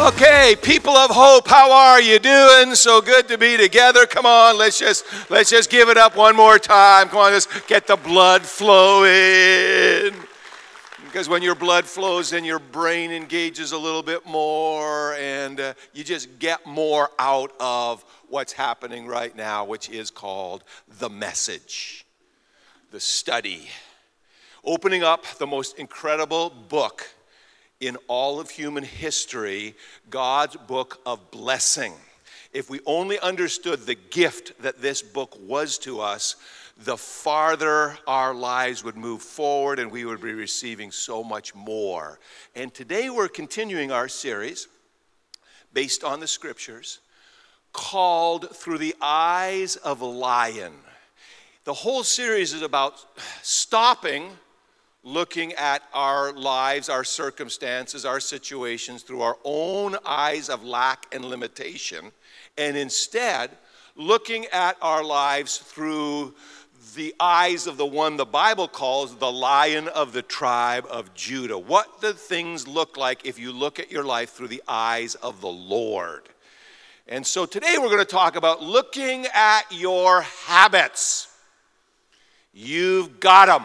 Okay, people of hope, how are you doing? So good to be together. Come on, let's just give it up one more time. Come on, let's get the blood flowing. Because when your blood flows, then your brain engages a little bit more, and you just get more out of what's happening right now, which is called the message, the study. Opening up the most incredible book in all of human history, God's book of blessing. If we only understood the gift that this book was to us, the farther our lives would move forward and we would be receiving so much more. And today we're continuing our series based on the scriptures called Through the Eyes of a Lion. The whole series is about stopping looking at our lives, our circumstances, our situations through our own eyes of lack and limitation, and instead looking at our lives through the eyes of the one the Bible calls the Lion of the tribe of Judah. What do things look like if you look at your life through the eyes of the Lord? And so today we're going to talk about looking at your habits. You've got them.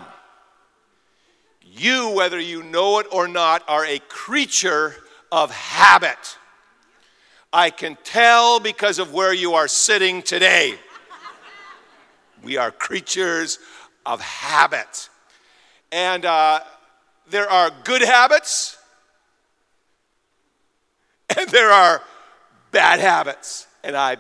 You, whether you know it or not, are a creature of habit. I can tell because of where you are sitting today. We are creatures of habit. And there are good habits, and there are bad habits. And I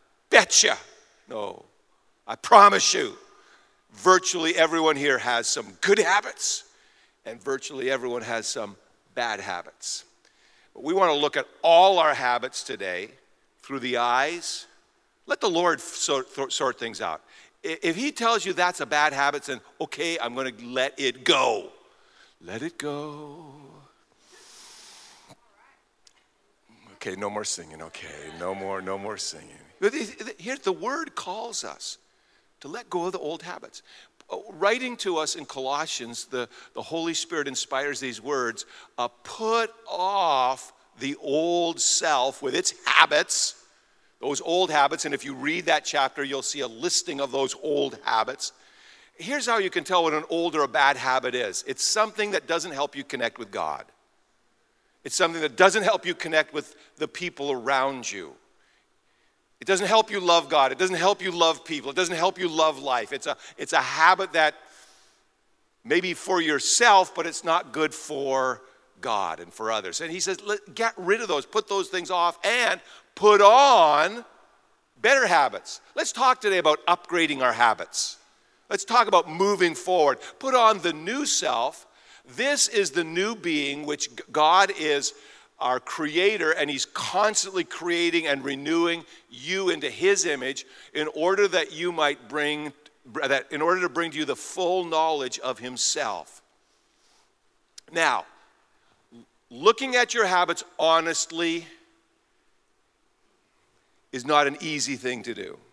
promise you, virtually everyone here has some good habits. And virtually everyone has some bad habits. But we want to look at all our habits today through the eyes. Let the Lord sort things out. If he tells you that's a bad habit, then okay, I'm going to let it go. Let it go. Okay, no more singing. Okay, no more singing. Here, the word calls us to let go of the old habits. Writing to us in Colossians, the Holy Spirit inspires these words, put off the old self with its habits, those old habits, and if you read that chapter, you'll see a listing of those old habits. Here's how you can tell what an old or a bad habit is. It's something that doesn't help you connect with God. It's something that doesn't help you connect with the people around you. It doesn't help you love God. It doesn't help you love people. It doesn't help you love life. It's a habit that may be for yourself, but it's not good for God and for others. And he says, get rid of those. Put those things off and put on better habits. Let's talk today about upgrading our habits. Let's talk about moving forward. Put on the new self. This is the new being which God is our creator, and he's constantly creating and renewing you into his image in order to bring to you the full knowledge of himself. Now, looking at your habits honestly is not an easy thing to do.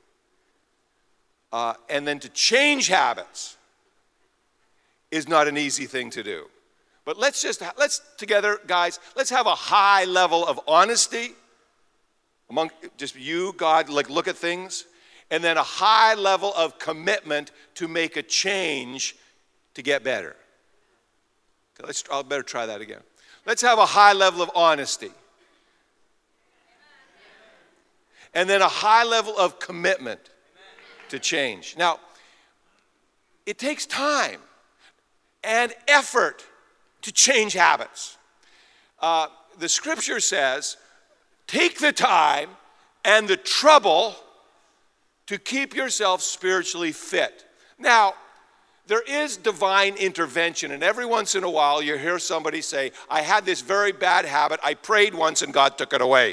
And then to change habits is not an easy thing to do. But let's together, guys, let's have a high level of honesty among just you, God, look at things, and then a high level of commitment to make a change to get better. Okay, I'll better try that again. Let's have a high level of honesty. And then a high level of commitment to change. Now, it takes time and effort to change habits. The scripture says, take the time and the trouble to keep yourself spiritually fit. Now, there is divine intervention, and every once in a while you hear somebody say, I had this very bad habit, I prayed once and God took it away.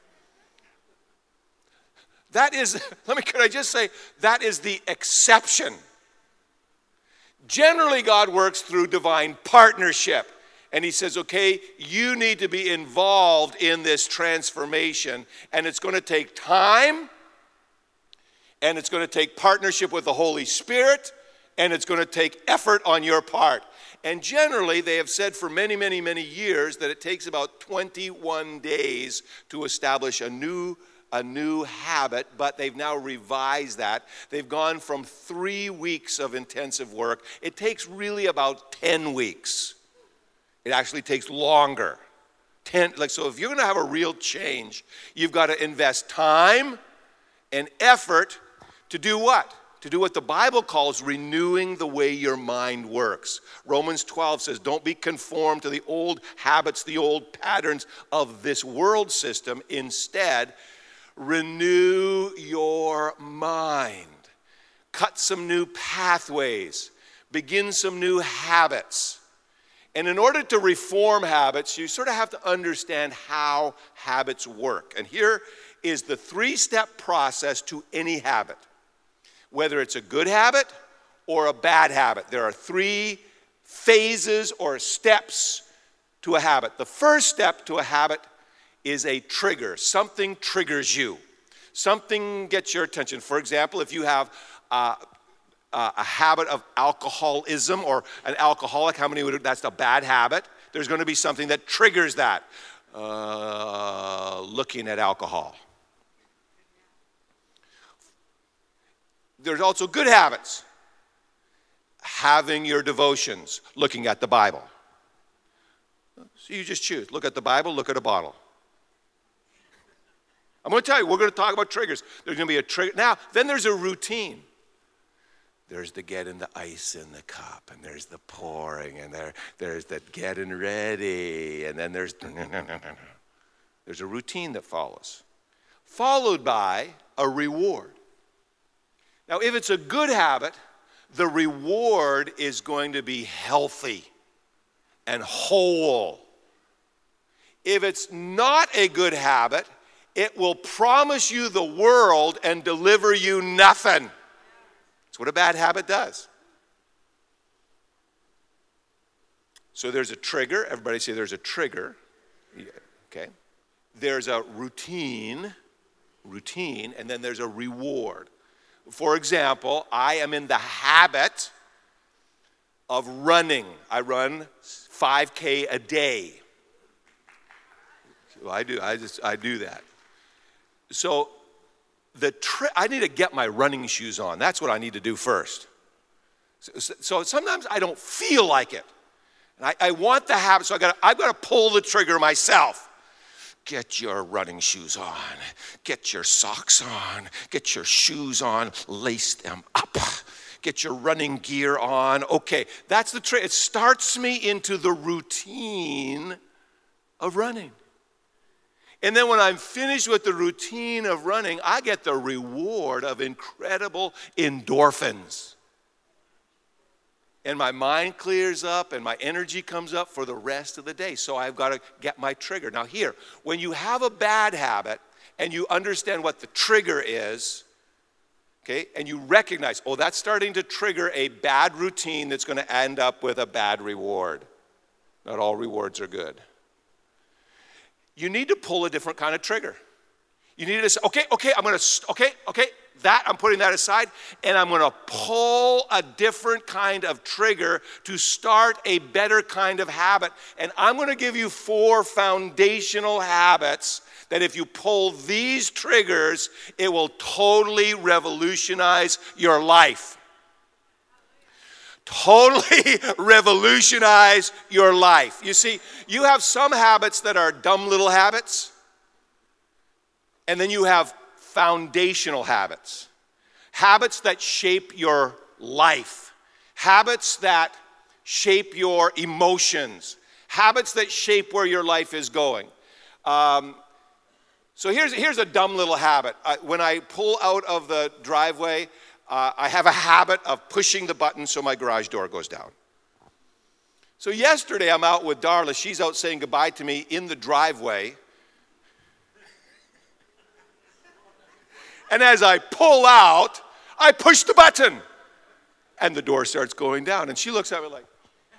That is, could I just say, that is the exception. Generally, God works through divine partnership. And he says, okay, you need to be involved in this transformation. And it's going to take time. And it's going to take partnership with the Holy Spirit. And it's going to take effort on your part. And generally, they have said for many, many, many years that it takes about 21 days to establish a new habit, but they've now revised that. They've gone from 3 weeks of intensive work. It takes really about 10 weeks. It actually takes longer. So if you're going to have a real change, you've got to invest time and effort to do what? To do what the Bible calls renewing the way your mind works. Romans 12 says, don't be conformed to the old habits, the old patterns of this world system. Instead, renew your mind. Cut some new pathways. Begin some new habits. And in order to reform habits, you sort of have to understand how habits work. And here is the 3-step process to any habit. Whether it's a good habit or a bad habit, there are 3 phases or steps to a habit. The first step to a habit is a trigger. Something triggers you. Something gets your attention. For example, if you have a habit of alcoholism or an alcoholic, that's a bad habit. There's going to be something that triggers that. Looking at alcohol. There's also good habits. Having your devotions, looking at the Bible. So you just choose. Look at the Bible, look at a bottle. I'm going to tell you, we're going to talk about triggers. There's going to be a trigger. Now, then there's a routine. There's the getting the ice in the cup, and there's the pouring, and there's the getting ready, and then there's a routine that follows, followed by a reward. Now, if it's a good habit, the reward is going to be healthy and whole. If it's not a good habit, it will promise you the world and deliver you nothing. That's what a bad habit does. So there's a trigger. Everybody say there's a trigger. Okay. There's a routine, and then there's a reward. For example, I am in the habit of running. I run 5K a day. So I do that. So I need to get my running shoes on. That's what I need to do first. So sometimes I don't feel like it. And I want the habit, so I've got to pull the trigger myself. Get your running shoes on. Get your socks on. Get your shoes on. Lace them up. Get your running gear on. Okay, that's the trick. It starts me into the routine of running. And then when I'm finished with the routine of running, I get the reward of incredible endorphins. And my mind clears up and my energy comes up for the rest of the day. So I've got to get my trigger. Now here, when you have a bad habit and you understand what the trigger is, okay, and you recognize, oh, that's starting to trigger a bad routine that's going to end up with a bad reward. Not all rewards are good. You need to pull a different kind of trigger. You need to say, I'm putting that aside, and I'm going to pull a different kind of trigger to start a better kind of habit. And I'm going to give you 4 foundational habits that if you pull these triggers, it will totally revolutionize your life. Totally revolutionize your life. You see, you have some habits that are dumb little habits, and then you have foundational habits. Habits that shape your life. Habits that shape your emotions. Habits that shape where your life is going. So here's a dumb little habit. When I pull out of the driveway, I have a habit of pushing the button so my garage door goes down. So yesterday I'm out with Darla. She's out saying goodbye to me in the driveway. And as I pull out, I push the button. And the door starts going down. And she looks at me like,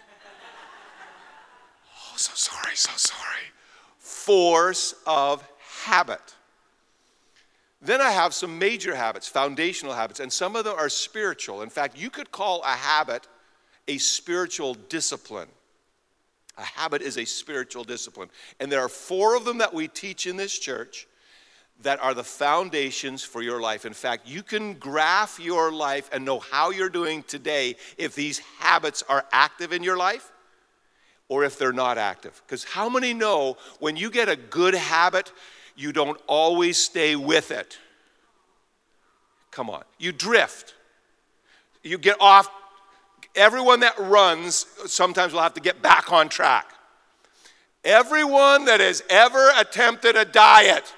oh, so sorry. Force of habit. Then I have some major habits, foundational habits, and some of them are spiritual. In fact, you could call a habit a spiritual discipline. A habit is a spiritual discipline. And there are 4 of them that we teach in this church that are the foundations for your life. In fact, you can graph your life and know how you're doing today if these habits are active in your life or if they're not active. Because how many know when you get a good habit, you don't always stay with it? Come on. You drift. You get off. Everyone that runs sometimes will have to get back on track. Everyone that has ever attempted a diet,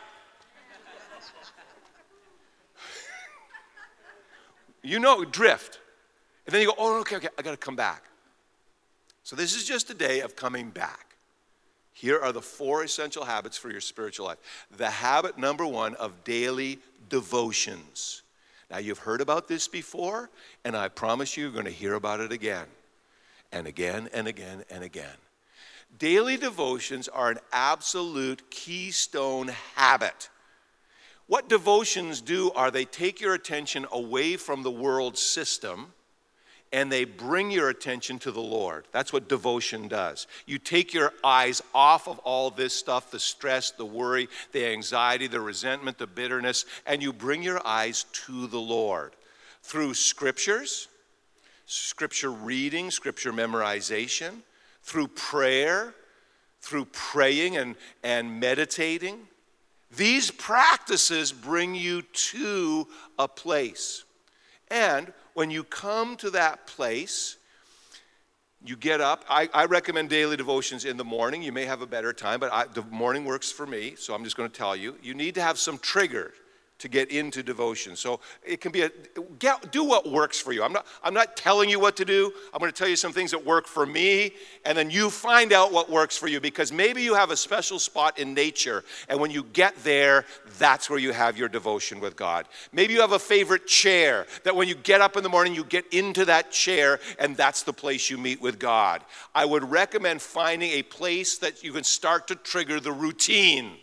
drift. And then you go, oh, okay, I got to come back. So this is just a day of coming back. Here are the 4 essential habits for your spiritual life. The habit number 1 of daily devotions. Now, you've heard about this before, and I promise you're going to hear about it again and again and again and again. Daily devotions are an absolute keystone habit. What devotions do are they take your attention away from the world system and they bring your attention to the Lord. That's what devotion does. You take your eyes off of all this stuff, the stress, the worry, the anxiety, the resentment, the bitterness, and you bring your eyes to the Lord through scriptures, scripture reading, scripture memorization, through prayer, through praying and meditating. These practices bring you to a place. And when you come to that place, you get up. I recommend daily devotions in the morning. You may have a better time, but the morning works for me, so I'm just going to tell you. You need to have some trigger to get into devotion. So it can be do what works for you. I'm not telling you what to do. I'm going to tell you some things that work for me, and then you find out what works for you, because maybe you have a special spot in nature, and when you get there, that's where you have your devotion with God. Maybe you have a favorite chair that when you get up in the morning, you get into that chair, and that's the place you meet with God. I would recommend finding a place that you can start to trigger the routine.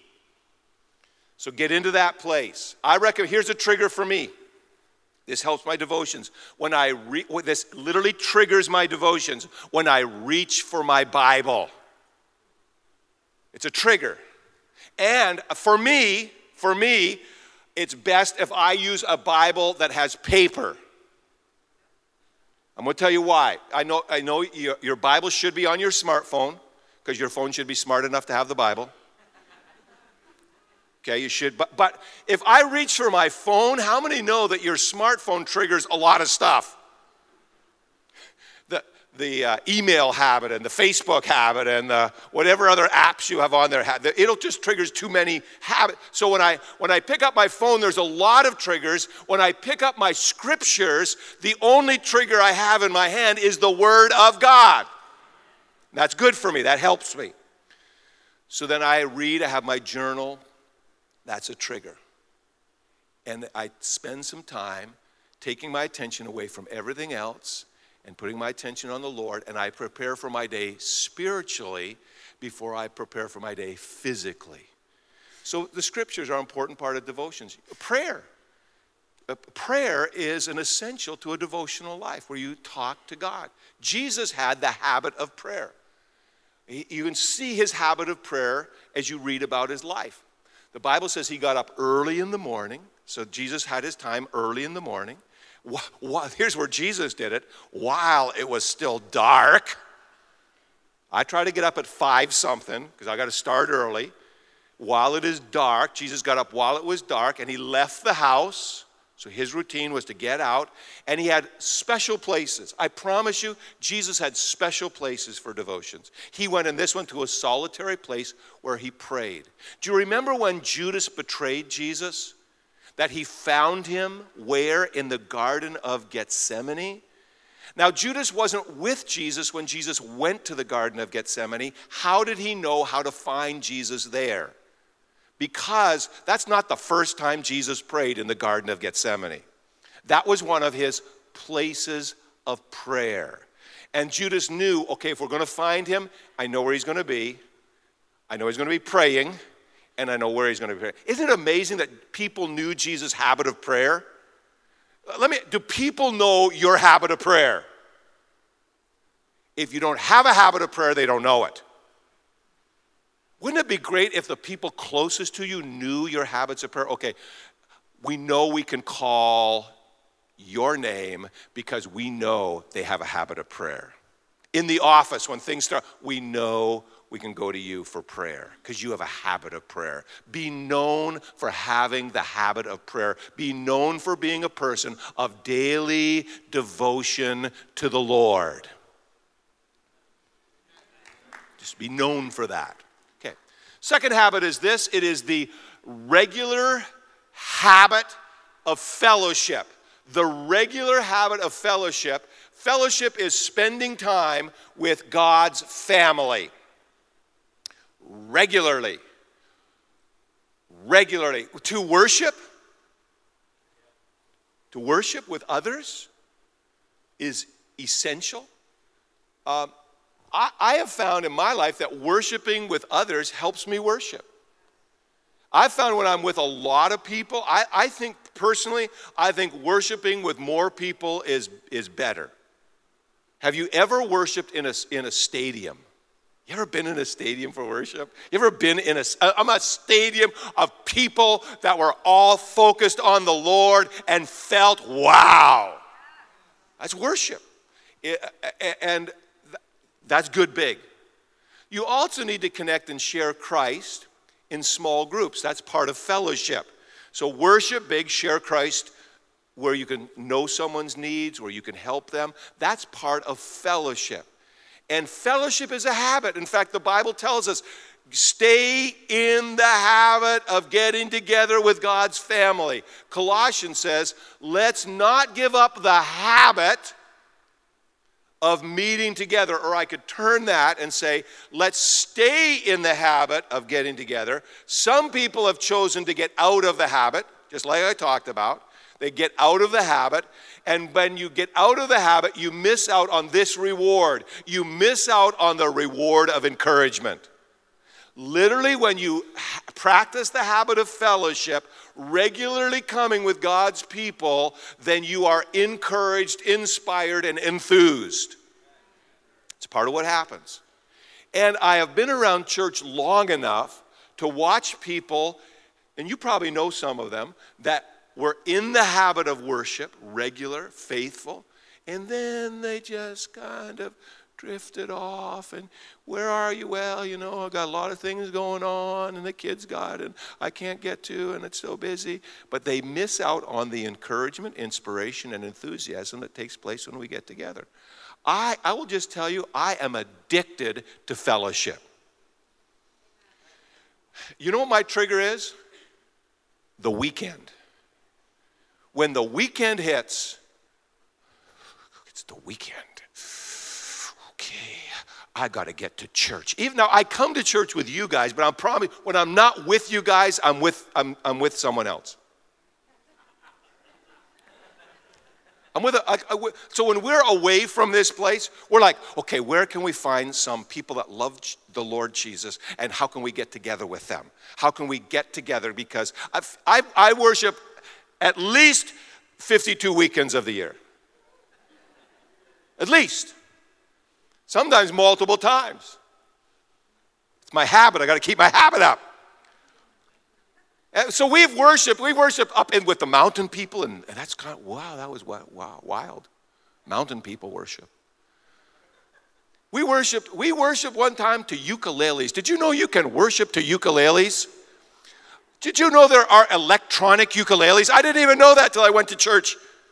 So get into that place. I recommend, here's a trigger for me. This helps my devotions. This literally triggers my devotions when I reach for my Bible. It's a trigger. And for me, it's best if I use a Bible that has paper. I'm going to tell you why. I know your Bible should be on your smartphone, because your phone should be smart enough to have the Bible. Okay, you should. But if I reach for my phone, how many know that your smartphone triggers a lot of stuff? The email habit and the Facebook habit and the whatever other apps you have on there, it'll just triggers too many habits. So when I pick up my phone, there's a lot of triggers. When I pick up my scriptures, the only trigger I have in my hand is the Word of God. That's good for me. That helps me. So then I read. I have my journal. That's a trigger. And I spend some time taking my attention away from everything else and putting my attention on the Lord, and I prepare for my day spiritually before I prepare for my day physically. So the scriptures are an important part of devotions. Prayer. Prayer is an essential to a devotional life where you talk to God. Jesus had the habit of prayer. You can see his habit of prayer as you read about his life. The Bible says he got up early in the morning. So Jesus had his time early in the morning. Here's where Jesus did it. While it was still dark. I try to get up at 5-something because I got to start early. While it is dark, Jesus got up while it was dark, and he left the house. So his routine was to get out, and he had special places. I promise you, Jesus had special places for devotions. He went in this one to a solitary place where he prayed. Do you remember when Judas betrayed Jesus? That he found him where? In the Garden of Gethsemane. Now, Judas wasn't with Jesus when Jesus went to the Garden of Gethsemane. How did he know how to find Jesus there? Because that's not the first time Jesus prayed in the Garden of Gethsemane. That was one of his places of prayer. And Judas knew, okay, if we're going to find him, I know where he's going to be. I know he's going to be praying, and I know where he's going to be praying. Isn't it amazing that people knew Jesus' habit of prayer? Do people know your habit of prayer? If you don't have a habit of prayer, they don't know it. Wouldn't it be great if the people closest to you knew your habits of prayer? Okay, we know we can call your name because we know they have a habit of prayer. In the office, when things start, we know we can go to you for prayer because you have a habit of prayer. Be known for having the habit of prayer. Be known for being a person of daily devotion to the Lord. Just be known for that. Okay. Second habit is this. It is the regular habit of fellowship. The regular habit of fellowship. Fellowship is spending time with God's family. Regularly. To worship with others is essential. I have found in my life that worshiping with others helps me worship. I've found when I'm with a lot of people, I think personally, I think worshiping with more people is better. Have you ever worshiped in a stadium? You ever been in a stadium for worship? You ever been in a stadium of people that were all focused on the Lord and felt, wow, that's worship. And that's good big. You also need to connect and share Christ in small groups. That's part of fellowship. So worship big, share Christ where you can know someone's needs, where you can help them. That's part of fellowship. And fellowship is a habit. In fact, the Bible tells us, stay in the habit of getting together with God's family. Colossians says, let's not give up the habit of meeting together. Or I could turn that and say, let's stay in the habit of getting together. Some people have chosen to get out of the habit, just like I talked about. They get out of the habit, and when you get out of the habit, you miss out on this reward. You miss out on the reward of encouragement. Literally, when you practice the habit of fellowship, regularly coming with God's people, then you are encouraged, inspired, and enthused. It's part of what happens. And I have been around church long enough to watch people, and you probably know some of them, that were in the habit of worship, regular, faithful, and then they just kind of drifted off. And where are you? Well, I've got a lot of things going on, and the kids got it, and I can't get to, and it's so busy. But they miss out on the encouragement, inspiration, and enthusiasm that takes place when we get together. I will just tell you, I am addicted to fellowship. You know what my trigger is? The weekend. When the weekend hits, it's the weekend. Okay, I got to get to church. Even now, I come to church with you guys, but I'm probably when I'm not with you guys, I'm with someone else. So when we're away from this place, we're like, okay, where can we find some people that love the Lord Jesus, and how can we get together with them? How can we get together? Because I worship at least 52 weekends of the year. At least. Sometimes multiple times. It's my habit. I got to keep my habit up. And so we worship up in with the mountain people, and that's kind of, wow, that was wild. Mountain people worship. We worshiped one time to ukuleles. Did you know you can worship to ukuleles? Did you know there are electronic ukuleles? I didn't even know that till I went to church.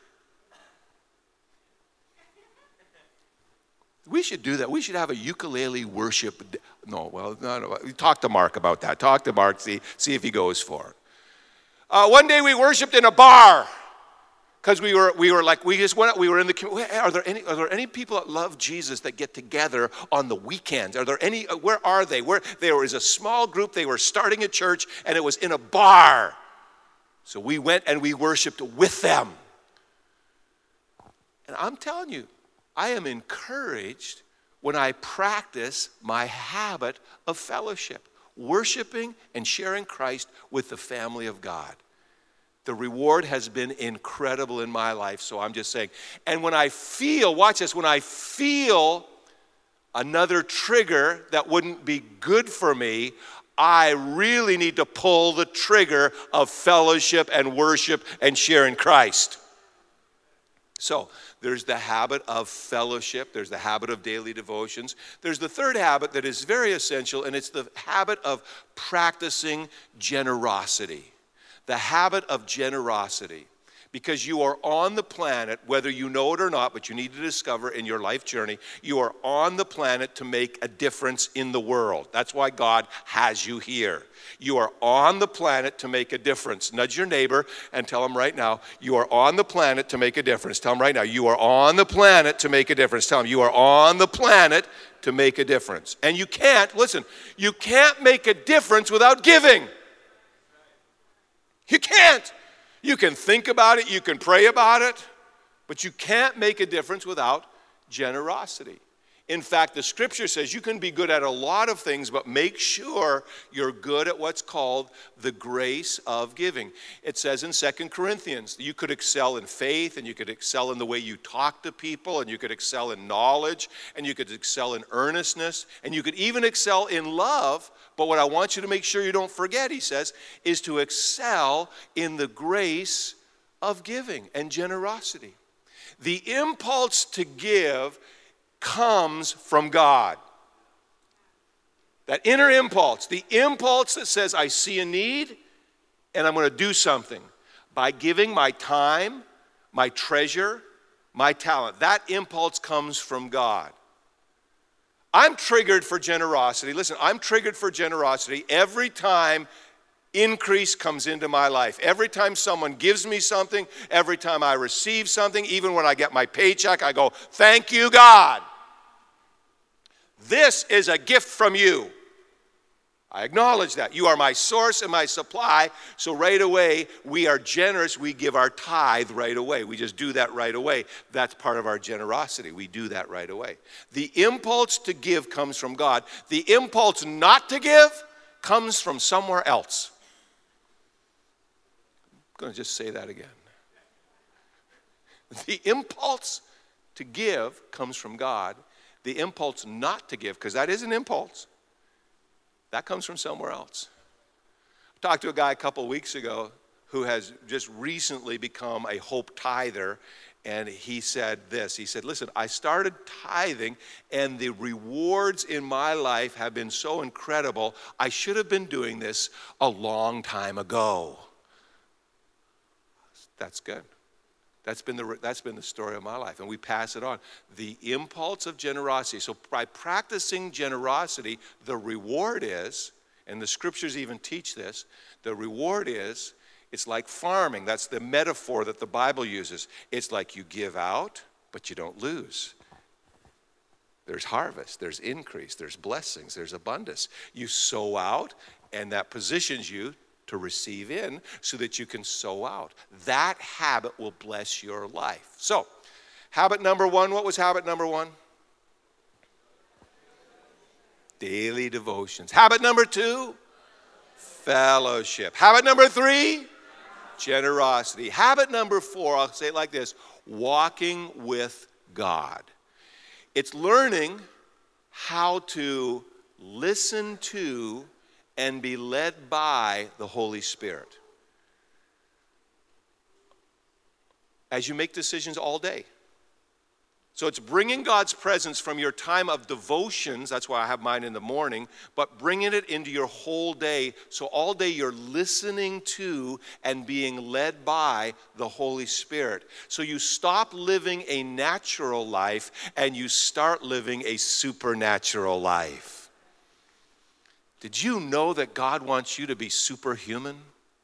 We should do that. We should have a ukulele worship. No. Talk to Mark about that. Talk to Mark, see if he goes for it. One day we worshiped in a bar because we just went out. We were in the. Are there any people that love Jesus that get together on the weekends? Are there any? Where are they? Where there was a small group. They were starting a church, and it was in a bar. So we went and we worshiped with them. And I'm telling you, I am encouraged when I practice my habit of fellowship, worshiping and sharing Christ with the family of God. The reward has been incredible in my life, so I'm just saying. And when I feel, watch this, when I feel another trigger that wouldn't be good for me, I really need to pull the trigger of fellowship and worship and sharing Christ. So there's the habit of fellowship. There's the habit of daily devotions. There's the third habit that is very essential, and it's the habit of practicing generosity. The habit of generosity. Because you are on the planet, whether you know it or not, but you need to discover in your life journey, you are on the planet to make a difference in the world. That's why God has you here. You are on the planet to make a difference. Nudge your neighbor and tell him right now, you are on the planet to make a difference. Tell him right now, you are on the planet to make a difference. Tell him, you are on the planet to make a difference. And you can't make a difference without giving. You can't. You can think about it, you can pray about it, but you can't make a difference without generosity. In fact, the scripture says you can be good at a lot of things, but make sure you're good at what's called the grace of giving. It says in 2 Corinthians, you could excel in faith, and you could excel in the way you talk to people, and you could excel in knowledge, and you could excel in earnestness, and you could even excel in love. But what I want you to make sure you don't forget, he says, is to excel in the grace of giving and generosity. The impulse to give comes from God. That inner impulse, the impulse that says, I see a need and I'm going to do something by giving my time, my treasure, my talent. That impulse comes from God. I'm triggered for generosity. Listen, I'm triggered for generosity every time increase comes into my life. Every time someone gives me something, every time I receive something, even when I get my paycheck, I go, thank you, God. This is a gift from you. I acknowledge that. You are my source and my supply. So right away, we are generous. We give our tithe right away. We just do that right away. That's part of our generosity. We do that right away. The impulse to give comes from God. The impulse not to give comes from somewhere else. I'm going to just say that again. The impulse to give comes from God. The impulse not to give, because that is an impulse, that comes from somewhere else. I talked to a guy a couple of weeks ago who has just recently become a Hope tither, and he said this. He said, listen, I started tithing, and the rewards in my life have been so incredible. I should have been doing this a long time ago. That's good. That's been the story of my life, and we pass it on. The impulse of generosity. So by practicing generosity, the reward is, and the scriptures even teach this, the reward is, it's like farming. That's the metaphor that the Bible uses. It's like you give out, but you don't lose. There's harvest, there's increase, there's blessings, there's abundance. You sow out, and that positions you to receive in so that you can sow out. That habit will bless your life. So, habit number one, what was habit number one? Daily devotions. Habit number two, fellowship. Habit number three, generosity. Habit number four, I'll say it like this, walking with God. It's learning how to listen to and be led by the Holy Spirit as you make decisions all day. So it's bringing God's presence from your time of devotions, that's why I have mine in the morning, but bringing it into your whole day, so all day you're listening to and being led by the Holy Spirit. So you stop living a natural life and you start living a supernatural life. Did you know that God wants you to be superhuman?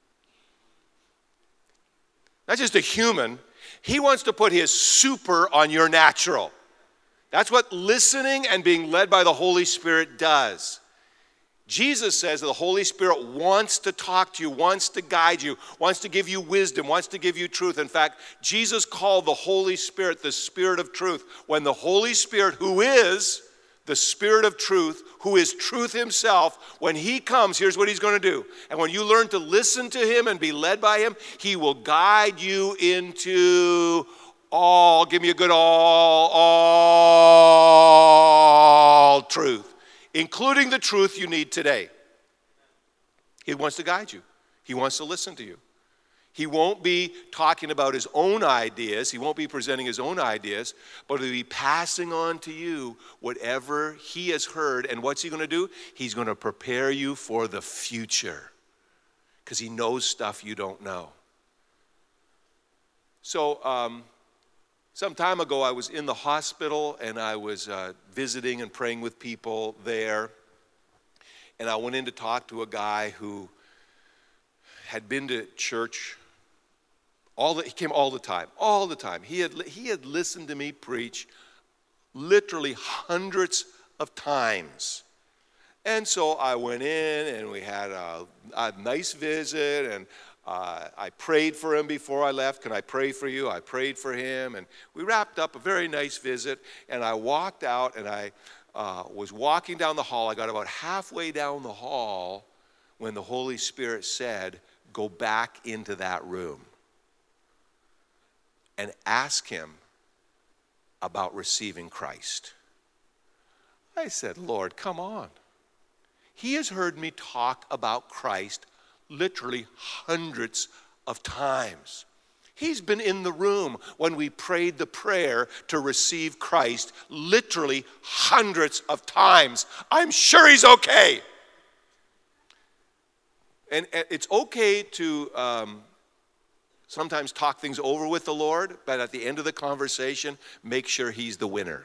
Not just a human, he wants to put his super on your natural. That's what listening and being led by the Holy Spirit does. Jesus says that the Holy Spirit wants to talk to you, wants to guide you, wants to give you wisdom, wants to give you truth. In fact, Jesus called the Holy Spirit the Spirit of truth. When the Holy Spirit, who is the Spirit of truth, who is truth himself, when he comes, here's what he's going to do. And when you learn to listen to him and be led by him, he will guide you into all, give me a good all truth, including the truth you need today. He wants to guide you. He wants to listen to you. He won't be talking about his own ideas. He won't be presenting his own ideas, but he'll be passing on to you whatever he has heard. And what's he going to do? He's going to prepare you for the future because he knows stuff you don't know. So some time ago, I was in the hospital and I was visiting and praying with people there. And I went in to talk to a guy who had been to church. He came all the time. He had listened to me preach literally hundreds of times. And so I went in and we had a nice visit, and I prayed for him before I left. Can I pray for you? I prayed for him, and we wrapped up a very nice visit, and I walked out, and I was walking down the hall. I got about halfway down the hall when the Holy Spirit said, go back into that room and ask him about receiving Christ. I said, Lord, come on. He has heard me talk about Christ literally hundreds of times. He's been in the room when we prayed the prayer to receive Christ literally hundreds of times. I'm sure he's okay. And it's okay to sometimes talk things over with the Lord, but at the end of the conversation, make sure he's the winner.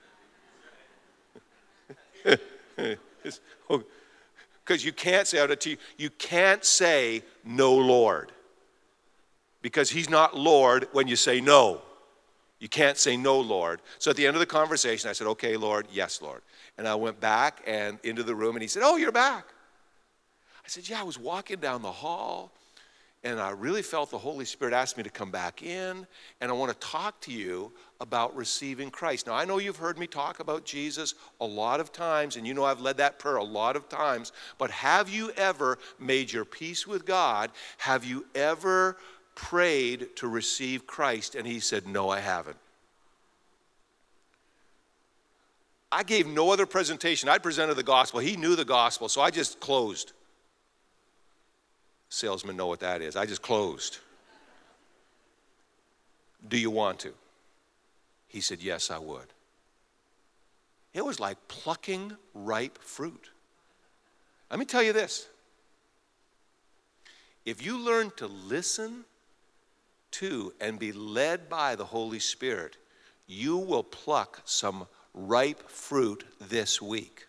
Because you can't say, you can't say no, Lord. Because he's not Lord when you say no. You can't say no, Lord. So at the end of the conversation, I said, okay, Lord, yes, Lord. And I went back and into the room, and he said, oh, you're back. I said, yeah, I was walking down the hall, and I really felt the Holy Spirit ask me to come back in, and I want to talk to you about receiving Christ. Now, I know you've heard me talk about Jesus a lot of times, and you know I've led that prayer a lot of times, but have you ever made your peace with God? Have you ever prayed to receive Christ? And he said, no, I haven't. I gave no other presentation. I presented the gospel. He knew the gospel, so I just closed. Salesmen know what that is. I just closed. Do you want to? He said, yes, I would. It was like plucking ripe fruit. Let me tell you this. If you learn to listen to and be led by the Holy Spirit, you will pluck some ripe fruit this week.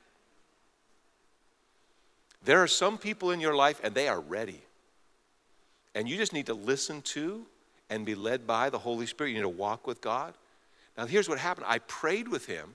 There are some people in your life, and they are ready. And you just need to listen to and be led by the Holy Spirit. You need to walk with God. Now, here's what happened. I prayed with him.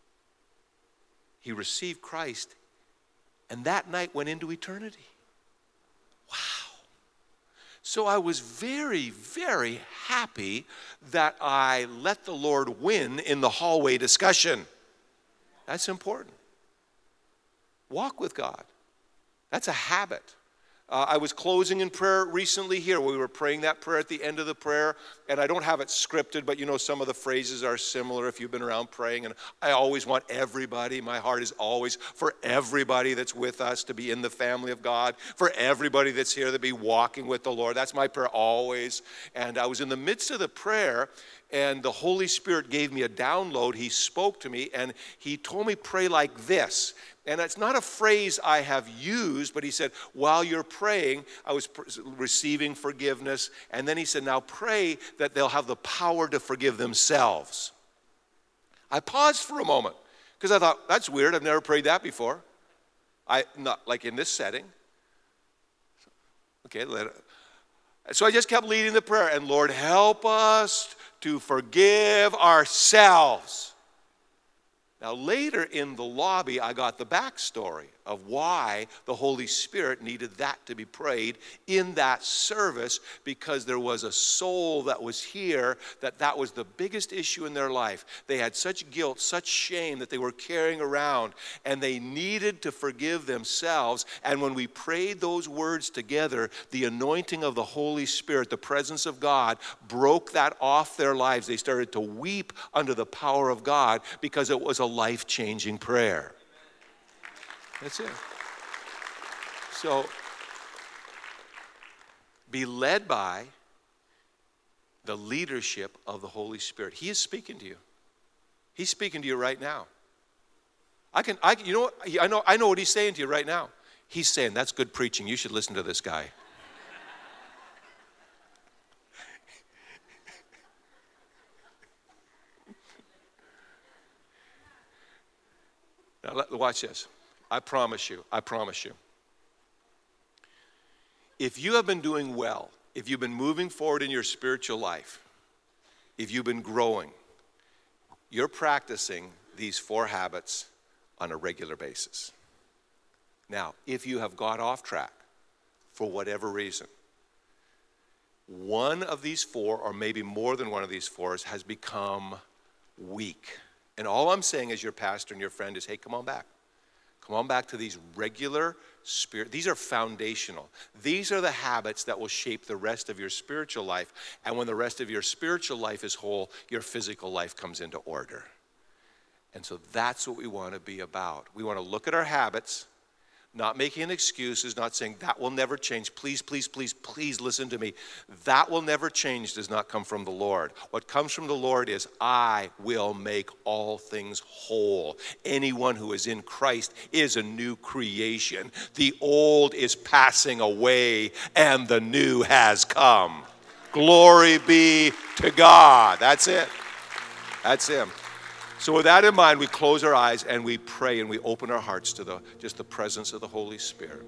He received Christ, and that night went into eternity. Wow. So I was very, very happy that I let the Lord win in the hallway discussion. That's important. Walk with God. That's a habit. I was closing in prayer recently here. We were praying that prayer at the end of the prayer, and I don't have it scripted, but you know some of the phrases are similar if you've been around praying, and I always want everybody, my heart is always for everybody that's with us to be in the family of God, for everybody that's here to be walking with the Lord. That's my prayer always. And I was in the midst of the prayer, and the Holy Spirit gave me a download. He spoke to me, and he told me pray like this. And it's not a phrase I have used, but he said, while you're praying, I was receiving forgiveness. And then he said, now pray that they'll have the power to forgive themselves. I paused for a moment because I thought, that's weird. I've never prayed that before. Not like in this setting. Okay, so I just kept leading the prayer. And Lord, help us to forgive ourselves. Now, later in the lobby, I got the backstory of why the Holy Spirit needed that to be prayed in that service, because there was a soul that was here that was the biggest issue in their life. They had such guilt, such shame that they were carrying around, and they needed to forgive themselves. And when we prayed those words together, the anointing of the Holy Spirit, the presence of God, broke that off their lives. They started to weep under the power of God because it was a life-changing prayer. That's it. So, be led by the leadership of the Holy Spirit. He is speaking to you. He's speaking to you right now. You know what? I know what he's saying to you right now. He's saying, that's good preaching. You should listen to this guy. Now, watch this. I promise you. If you have been doing well, if you've been moving forward in your spiritual life, if you've been growing, you're practicing these 4 habits on a regular basis. Now, if you have got off track for whatever reason, one of these 4, or maybe more than one of these 4s, has become weak. And all I'm saying as your pastor and your friend is, hey, come on back. Come on back to these regular spirit. These are foundational. These are the habits that will shape the rest of your spiritual life. And when the rest of your spiritual life is whole, your physical life comes into order. And so that's what we want to be about. We want to look at our habits, not making excuses, not saying that will never change. Please, please, please, please listen to me. That will never change does not come from the Lord. What comes from the Lord is, I will make all things whole. Anyone who is in Christ is a new creation. The old is passing away and the new has come. Glory be to God. That's it. That's him. So with that in mind, we close our eyes and we pray and we open our hearts to just the presence of the Holy Spirit.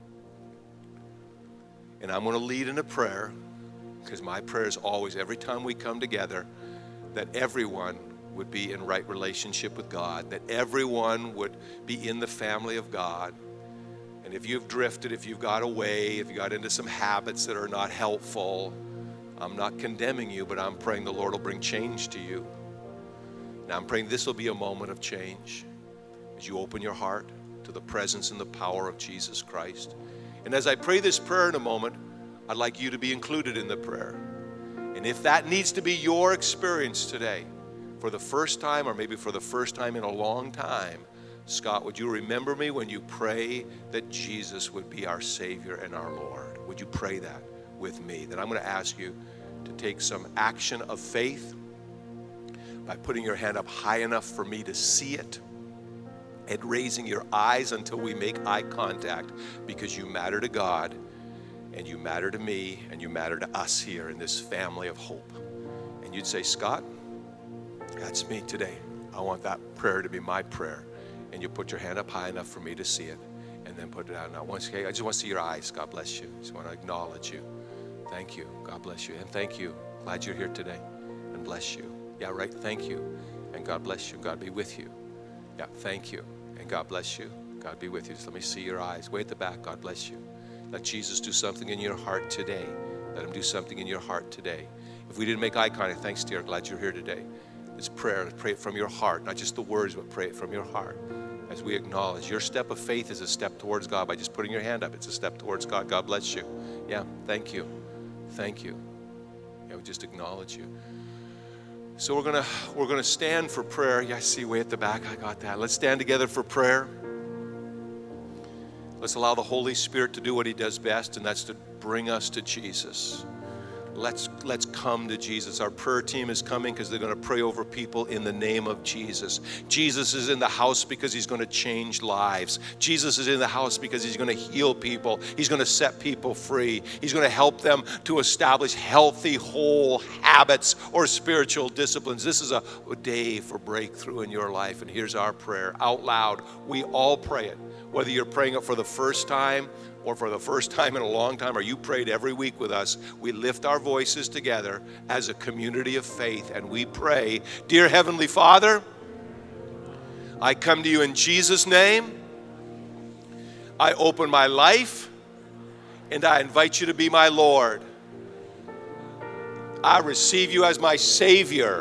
And I'm going to lead in a prayer, because my prayer is always, every time we come together, that everyone would be in right relationship with God, that everyone would be in the family of God. And if you've drifted, if you've got away, if you got into some habits that are not helpful, I'm not condemning you, but I'm praying the Lord will bring change to you. Now I'm praying this will be a moment of change as you open your heart to the presence and the power of Jesus Christ. And as I pray this prayer in a moment, I'd like you to be included in the prayer. And if that needs to be your experience today, for the first time or maybe for the first time in a long time, Scott, would you remember me when you pray that Jesus would be our Savior and our Lord? Would you pray that with me? Then I'm going to ask you to take some action of faith by putting your hand up high enough for me to see it, and raising your eyes until we make eye contact, because you matter to God, and you matter to me, and you matter to us here in this family of hope. And you'd say, Scott, that's me today. I want that prayer to be my prayer. And you put your hand up high enough for me to see it, and then put it out. Now, I just want to see your eyes. God bless you. I just want to acknowledge you. Thank you. God bless you. And thank you. Glad you're here today. And bless you. Yeah, right. Thank you. And God bless you. God be with you. Yeah, thank you. And God bless you. God be with you. Just let me see your eyes. Way at the back. God bless you. Let Jesus do something in your heart today. Let him do something in your heart today. If we didn't make eye contact, thanks, dear. Glad you're here today. This prayer, pray it from your heart. Not just the words, but pray it from your heart. As we acknowledge your step of faith is a step towards God. By just putting your hand up, it's a step towards God. God bless you. Yeah, thank you. Thank you. Yeah, we just acknowledge you. So we're gonna stand for prayer. Yeah, I see way at the back. I got that. Let's stand together for prayer. Let's allow the Holy Spirit to do what he does best, and that's to bring us to Jesus. Let's come to Jesus. Our prayer team is coming because they're going to pray over people in the name of Jesus. Jesus is in the house because he's going to change lives. Jesus is in the house because he's going to heal people. He's going to set people free. He's going to help them to establish healthy, whole habits or spiritual disciplines. This is a day for breakthrough in your life. And here's our prayer out loud. We all pray it. Whether you're praying it for the first time or for the first time in a long time, or you prayed every week with us, we lift our voices together as a community of faith and we pray, Dear Heavenly Father, I come to you in Jesus' name I open my life, and I invite you to be my Lord. I receive you as my Savior.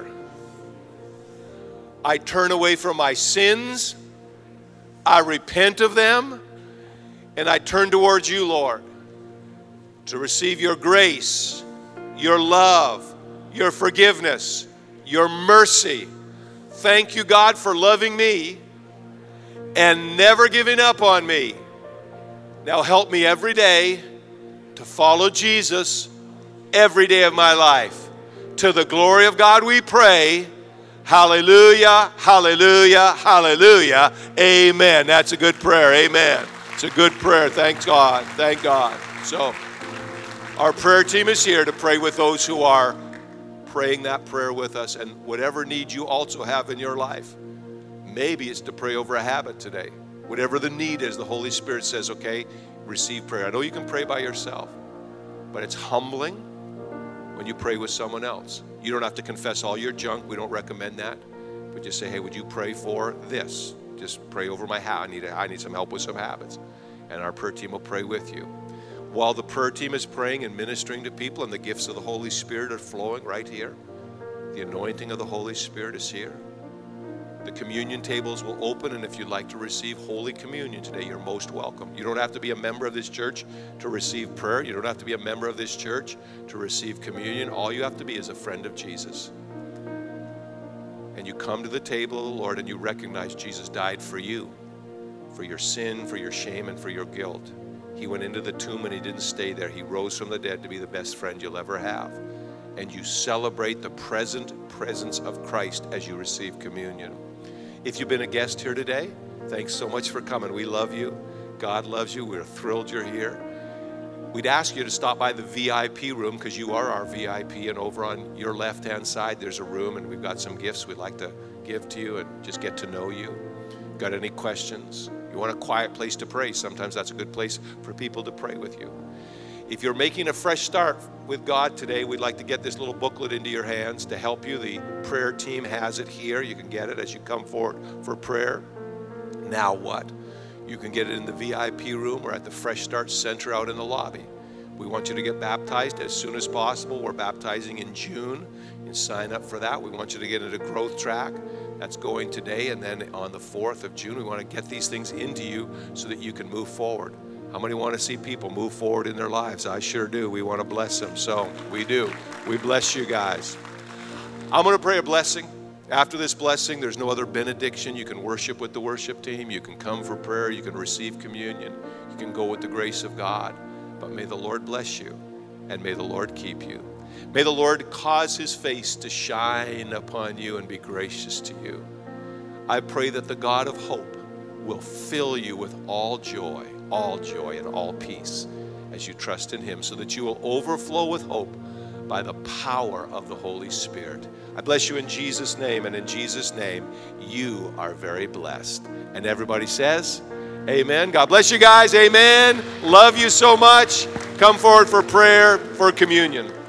I turn away from my sins. I repent of them, and I turn towards you, Lord, to receive your grace, your love, your forgiveness, your mercy. Thank you, God, for loving me and never giving up on me. Now help me every day to follow Jesus every day of my life. To the glory of God we pray. Hallelujah, hallelujah, hallelujah. Amen. That's a good prayer. Amen. It's a good prayer. Thank God. Thank God. So our prayer team is here to pray with those who are praying that prayer with us, and whatever need you also have in your life. Maybe it's to pray over a habit today. Whatever the need is, the Holy Spirit says, okay, receive prayer. I know you can pray by yourself, but it's humbling when you pray with someone else. You don't have to confess all your junk. We don't recommend that. But just say, hey, would you pray for this? Just pray over my habit. I need some help with some habits. And our prayer team will pray with you. While the prayer team is praying and ministering to people and the gifts of the Holy Spirit are flowing right here, the anointing of the Holy Spirit is here. The communion tables will open, and if you'd like to receive Holy Communion today, you're most welcome. You don't have to be a member of this church to receive prayer. You don't have to be a member of this church to receive communion. All you have to be is a friend of Jesus. And you come to the table of the Lord and you recognize Jesus died for you, for your sin, for your shame, and for your guilt. He went into the tomb and he didn't stay there. He rose from the dead to be the best friend you'll ever have. And you celebrate the present presence of Christ as you receive communion. If you've been a guest here today, thanks so much for coming. We love you. God loves you. We're thrilled you're here. We'd ask you to stop by the VIP room because you are our VIP, and over on your left-hand side there's a room and we've got some gifts we'd like to give to you and just get to know you. Got any questions? You want a quiet place to pray? Sometimes that's a good place for people to pray with you. If you're making a fresh start with God today, we'd like to get this little booklet into your hands to help you. The prayer team has it here. You can get it as you come forward for prayer. Now what? You can get it in the VIP room or at the Fresh Start Center out in the lobby. We want you to get baptized as soon as possible. We're baptizing in June. You can sign up for that. We want you to get into Growth Track. That's going today, and then on the 4th of June, we want to get these things into you so that you can move forward. How many want to see people move forward in their lives? I sure do. We want to bless them, so we do. We bless you guys. I'm going to pray a blessing. After this blessing, there's no other benediction. You can worship with the worship team. You can come for prayer. You can receive communion. You can go with the grace of God. But may the Lord bless you, and may the Lord keep you. May the Lord cause his face to shine upon you and be gracious to you. I pray that the God of hope will fill you with all joy and all peace as you trust in him, so that you will overflow with hope by the power of the Holy Spirit. I bless you in Jesus' name, and in Jesus' name, you are very blessed. And everybody says, amen. God bless you guys. Amen. Love you so much. Come forward for prayer, for communion.